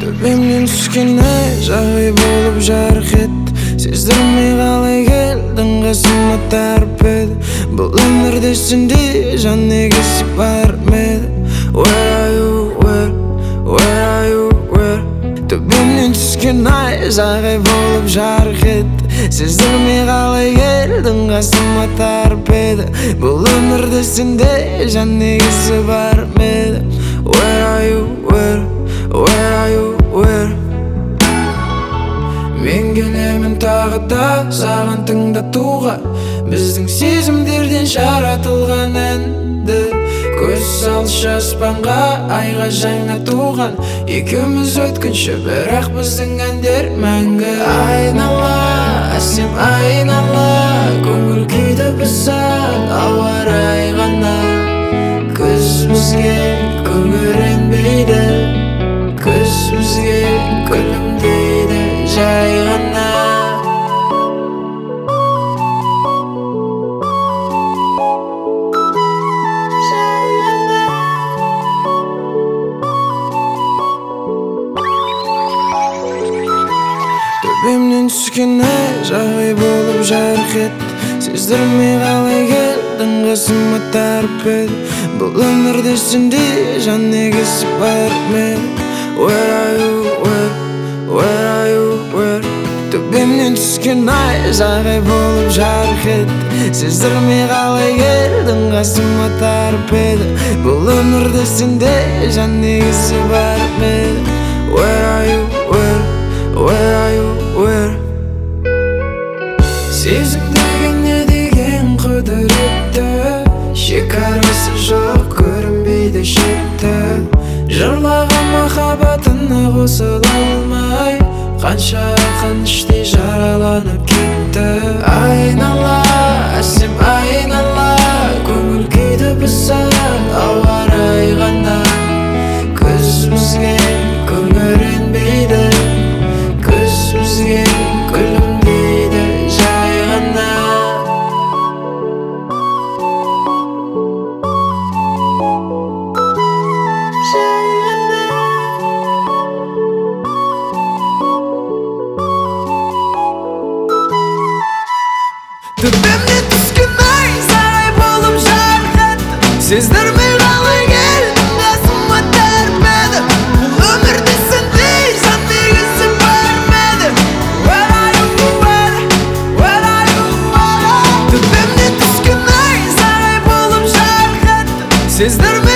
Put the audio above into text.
Төбемнен түскен ай жағдай болып жарқ етті. Сездірмей қалай келдің қасыма тарп еді. Бұл өмірде сенде жан егесі бар ма еді? Where are you, where are you, where? Төбемнен түскен ай жағдай болып жарқ етті. Сездірмей қалай келдің қасыма тарп еді. Бұл өмірде сенде жан егесі бар ма еді? Where are you, where are you, where? Мен келемін тағы да саған тыңдатуға біздің сезімдерден жаратылған әнді. Көз салшы аспанға, айға жаңа туған. Екеуміз өткінші, бірақ біздің әндер мәңгі. Айнала, әсем айнала, көңіл күйді бұзар ауа райы ғана. Күз бізге күңіренбейді, күз бізге күлімдейді жай ғана. Төбемнен түскен ай жағдай болып жарқ етті. Сездірмей қалай келдің қасыма тарп еді. Бұл өмірде сенде жан егесі бар ма еді? Where are you, where are you, where? Төбемнен түскен ай жағдай болып жарқ етті. Сездірмей қалай келдің қасыма тарп еді. Бұл өмірде сенде жан егесі бар ма еді? Where are you, where are you, where? Сезім деген не деген құдіретті, шекарасы жоқ көрінбейді шетті. Жырлаған махаббатына қосыла алмай, қанша қаныштей жараланып кетті. Айнала, әсем айнала, көңіл күйді бұзар ауа райы ғана. Күз бізге күңіренбейді, күз бізге күлімдейді жай ғана. Төбемнен түскен ай сарай болып жарқ етті. Сездірмей қалай келдің қасыма тарп еді. Бұл өмірде сенде жан егесі бар ма еді? Where are you, where are you, where? Төбемнен түскен ай сарай болып жарқ етті. Сездірмей